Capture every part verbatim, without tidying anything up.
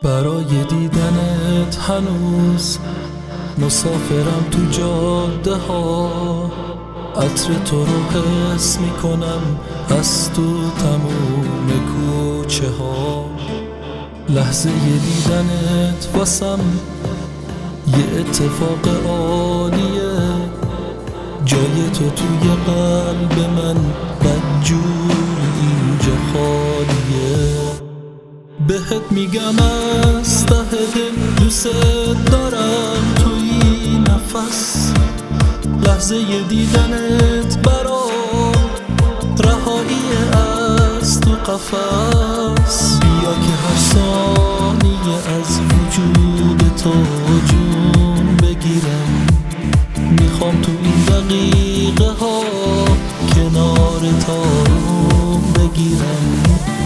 برای دیدنت هنوز مسافرم تو جاده ها، عطر تو رو حس میکنم از تو تموم کوچه ها. لحظه دیدنت واسم یه اتفاق عالیه، جای تو توی قلب من بدجوری اینجا خالیه. بهت میگم از ته دل دوست دارم توی نفس، لحظه دیدنت برام رهایی از تو قفس. بیا که هر ثانیه از وجود تو جون بگیرم، میخوام تو این دقیقه ها کنار تارم بگیرم.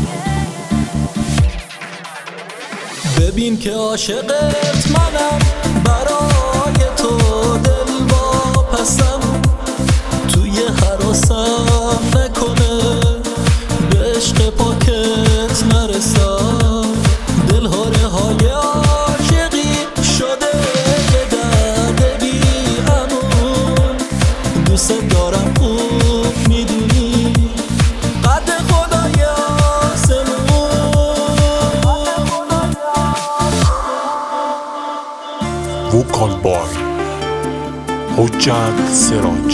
ببین که عاشقت منم، برای تو دل واپسم، توی هراسم نکنه به عشق پاکت نرسم. دلهاره های عاشقی شده یه درد بی امون، دوست دارم خوب میدونی قد خدای آسمون. Vocal by Hojjat Siraj.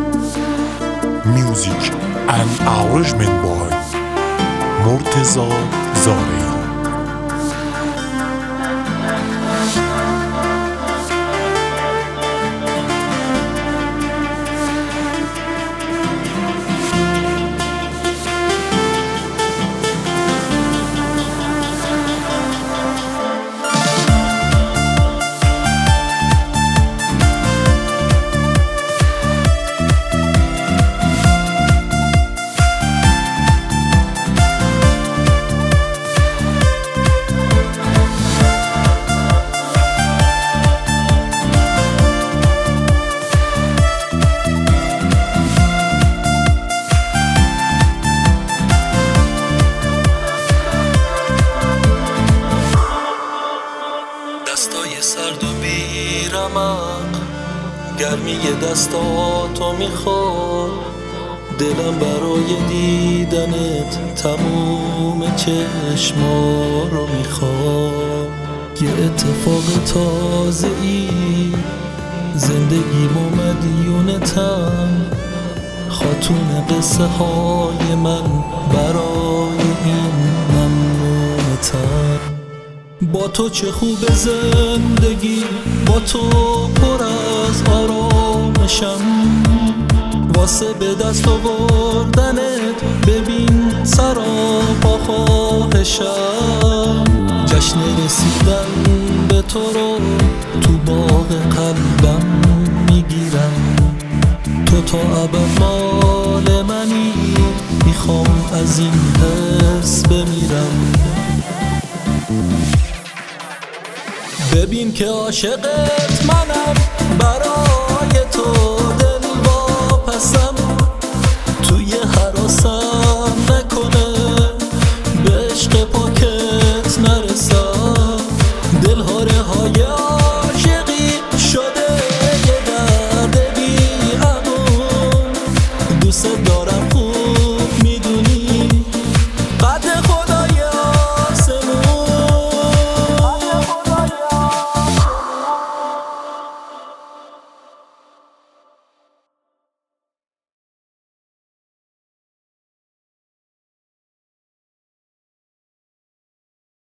Music and arrangement by Murtaza Zarei. دستای سرد و بیرمق، گرمی دستاتو میخواد، دلم برای دیدنت تموم چشما رو میخواد. یه اتفاق تازه ای زندگیم و مدیونتم، خاتون قصه های من برای این ممنونتم. با تو چه خوب زندگی، با تو پر از آرامشم، واسه به دست آوردنت ببین سراپا خواهشم. جشن رسیدن به تو رو تو باغ قلبم میگیرم، تو تا ابد مال منی، میخوام از این حس بمیرم. ببین که عاشقت منم، برای